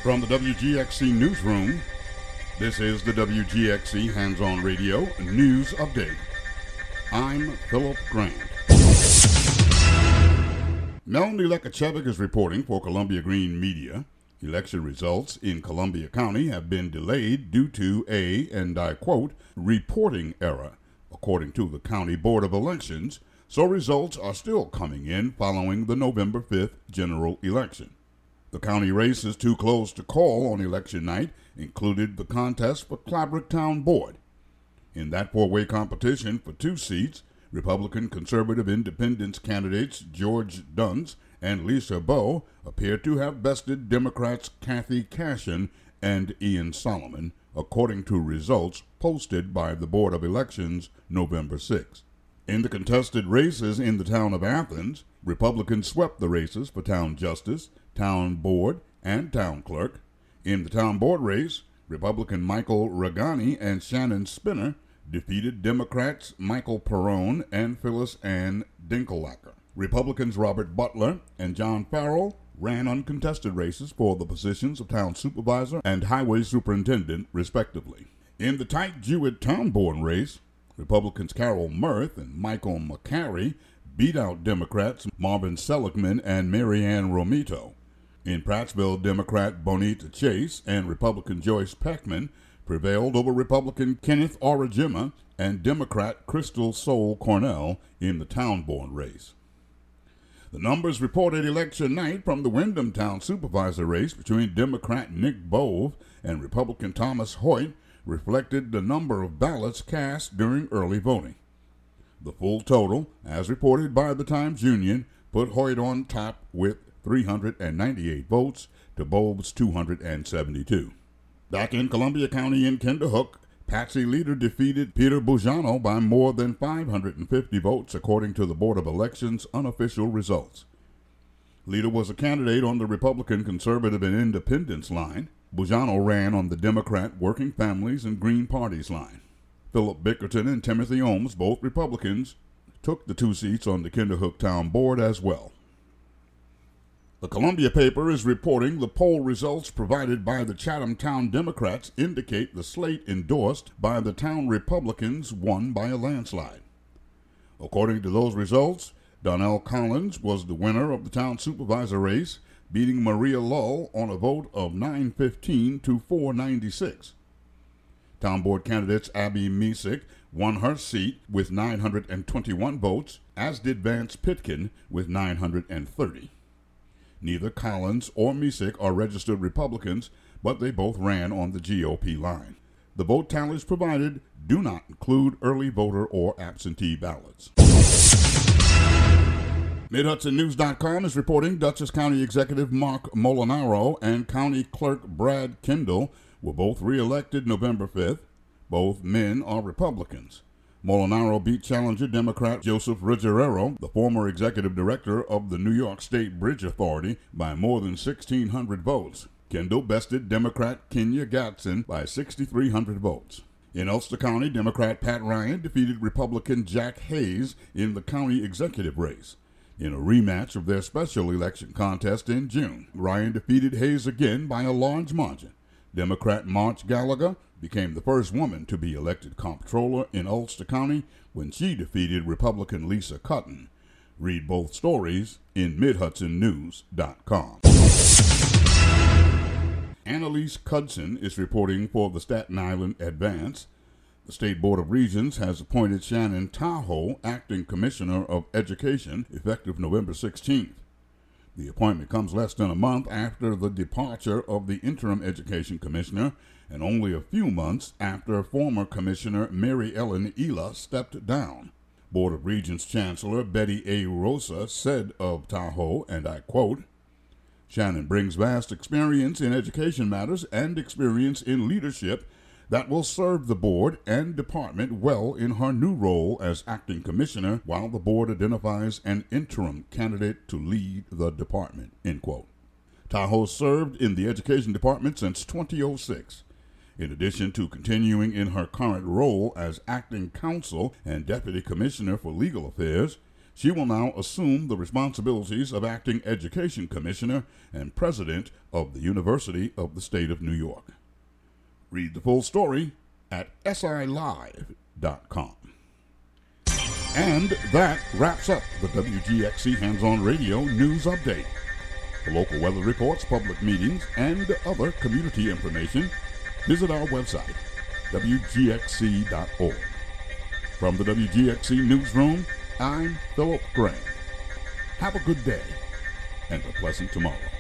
From the WGXC Newsroom, this is the WGXC Hands-On Radio News Update. I'm Philip Grant. Melanie Lekachevic is reporting for Columbia Green Media. Election results in Columbia County have been delayed due to a, and I quote, reporting error, according to the County Board of Elections, so results are still coming in following the November 5th general election. The county races too close to call on election night included the contest for Claverack Town Board. In that four-way competition for two seats, Republican Conservative Independence candidates George Dunz and Lisa Bowe appear to have bested Democrats Kathy Cashin and Ian Solomon, according to results posted by the Board of Elections November 6. In the contested races in the town of Athens, Republicans swept the races for town justice, town board, and town clerk. In the town board race, Republican Michael Regani and Shannon Spinner defeated Democrats Michael Perrone and Phyllis Ann Dinkelacke. Republicans Robert Butler and John Farrell ran uncontested races for the positions of town supervisor and highway superintendent, respectively. In the tight Jewett town board race, Republicans Carol Murth and Michael McCary beat out Democrats Marvin Seligman and Mary Ann Romito. In Prattsville, Democrat Bonita Chase and Republican Joyce Peckman prevailed over Republican Kenneth Orajima and Democrat Crystal Soul Cornell in the town board race. The numbers reported election night from the Windham Town Supervisor race between Democrat Nick Bove and Republican Thomas Hoyt reflected the number of ballots cast during early voting. The full total, as reported by the Times-Union, put Hoyt on top with 398 votes to Bove's 272. Back in Columbia County in Kinderhook, Patsy Leader defeated Peter Bujano by more than 550 votes, according to the Board of Elections' unofficial results. Leader was a candidate on the Republican, Conservative, and Independence line. Bujano ran on the Democrat, Working Families, and Green Parties line. Philip Bickerton and Timothy Ohms, both Republicans, took the two seats on the Kinderhook Town Board as well. The Columbia paper is reporting the poll results provided by the Chatham Town Democrats indicate the slate endorsed by the town Republicans won by a landslide. According to those results, Donnell Collins was the winner of the town supervisor race, beating Maria Lull on a vote of 915 to 496. Town board candidates Abby Mesick won her seat with 921 votes, as did Vance Pitkin with 930. Neither Collins or Mesick are registered Republicans, but they both ran on the GOP line. The vote tallies provided do not include early voter or absentee ballots. MidHudsonNews.com is reporting Dutchess County Executive Mark Molinaro and County Clerk Brad Kendall were both re-elected November 5th. Both men are Republicans. Molinaro beat challenger Democrat Joseph Ruggiero, the former executive director of the New York State Bridge Authority, by more than 1,600 votes. Kendall bested Democrat Kenya Gatson by 6,300 votes. In Ulster County, Democrat Pat Ryan defeated Republican Jack Hayes in the county executive race. In a rematch of their special election contest in June, Ryan defeated Hayes again by a large margin. Democrat March Gallagher became the first woman to be elected comptroller in Ulster County when she defeated Republican Lisa Cutton. Read both stories in MidHudsonNews.com. Annalise Cudson is reporting for the Staten Island Advance. The State Board of Regents has appointed Shannon Tahoe acting Commissioner of Education effective November 16th. The appointment comes less than a month after the departure of the interim education commissioner and only a few months after former Commissioner Mary Ellen Ela stepped down. Board of Regents Chancellor Betty A. Rosa said of Tahoe, and I quote, "Shannon brings vast experience in education matters and experience in leadership that will serve the board and department well in her new role as acting commissioner while the board identifies an interim candidate to lead the department," end quote. Tahoe served in the education department since 2006. In addition to continuing in her current role as acting counsel and deputy commissioner for legal affairs, She will now assume the responsibilities of acting education commissioner and president of the University of the State of New York. Read the full story at silive.com. And that wraps up the WGXC Hands-On Radio News Update. For local weather reports, public meetings, and other community information, visit our website, wgxc.org. From the WGXC Newsroom, I'm Philip Grant. Have a good day and a pleasant tomorrow.